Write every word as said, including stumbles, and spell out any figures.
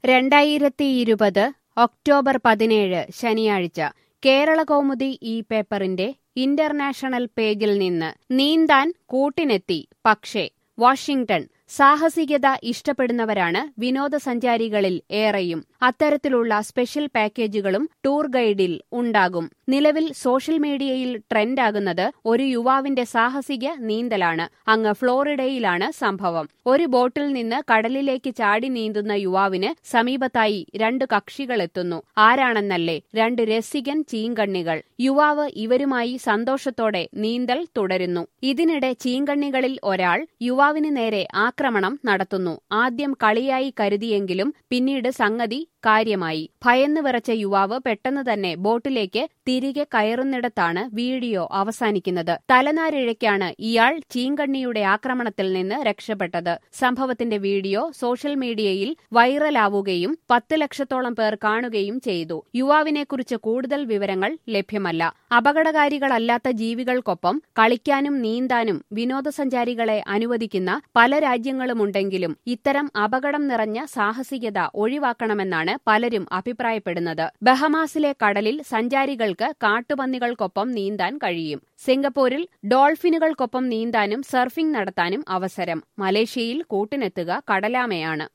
രണ്ടായിരത്തി ഇരുപത് ഒക്ടോബർ പതിനേഴ് ശനിയാഴ്ച കേരളകൗമുദി ഈ പേപ്പറിന്റെ ഇന്റർനാഷണൽ പേജിൽ നിന്ന് നീന്താൻ കൂട്ടിനെത്തി പക്ഷേ വാഷിംഗ്ടൺ സാഹസികത ഇഷ്ടപ്പെടുന്നവരാണ് വിനോദസഞ്ചാരികളിൽ ഏറെയും. അത്തരത്തിലുള്ള സ്പെഷ്യൽ പാക്കേജുകളും ടൂർ ഗൈഡിൽ ഉണ്ടാകും. നിലവിൽ സോഷ്യൽ മീഡിയയിൽ ട്രെൻഡാകുന്നത് ഒരു യുവാവിന്റെ സാഹസിക നീന്തലാണ്. അങ്ങ് ഫ്ലോറിഡയിലാണ് സംഭവം. ഒരു ബോട്ടിൽ നിന്ന് കടലിലേക്ക് ചാടി നീന്തുന്ന യുവാവിന് സമീപത്തായി രണ്ട് കക്ഷികളെത്തുന്നു. ആരാണെന്നല്ലേ? രണ്ട് രസികൻ ചീങ്കണ്ണികൾ. യുവാവ് ഇവരുമായി സന്തോഷത്തോടെ നീന്തൽ തുടരുന്നു. ഇതിനിടെ ചീങ്കണ്ണികളിൽ ഒരാൾ യുവാവിന് നേരെ ആക്രമണം നടത്തുന്നു. ആദ്യം കളിയായി കരുതിയെങ്കിലും പിന്നീട് സംഗതി കാര്യമായി. ഭയന്ന് വിറച്ച യുവാവ് പെട്ടെന്ന് തന്നെ ബോട്ടിലേക്ക് തിരികെ കയറുന്നിടത്താണ് വീഡിയോ അവസാനിക്കുന്നത്. തലനാരിഴയ്ക്കാണ് ഇയാൾ ചീങ്കണ്ണിയുടെ ആക്രമണത്തിൽ നിന്ന് രക്ഷപ്പെട്ടത്. സംഭവത്തിന്റെ വീഡിയോ സോഷ്യൽ മീഡിയയിൽ വൈറലാവുകയും പത്ത് ലക്ഷത്തോളം പേർ കാണുകയും ചെയ്തു. യുവാവിനെക്കുറിച്ച് കൂടുതൽ വിവരങ്ങൾ ലഭ്യമല്ല. അപകടകാരികളല്ലാത്ത ജീവികൾക്കൊപ്പം കളിക്കാനും നീന്താനും വിനോദസഞ്ചാരികളെ അനുവദിക്കുന്ന പല രാജ്യങ്ങളുമുണ്ടെങ്കിലും ഇത്തരം അപകടം നിറഞ്ഞ സാഹസികത ഒഴിവാക്കണമെന്നാണ് പലരും അഭിപ്രായപ്പെടുന്നത്. ബഹമാസിലെ കടലിൽ സഞ്ചാരികൾക്ക് കാട്ടുപന്നികൾക്കൊപ്പം നീന്താൻ കഴിയും. സിംഗപ്പൂരിൽ ഡോൾഫിനുകൾക്കൊപ്പം നീന്താനും സർഫിംഗ് നടത്താനും അവസരം. മലേഷ്യയിൽ കൂട്ടിനെത്തുക കടലാമയാണ്.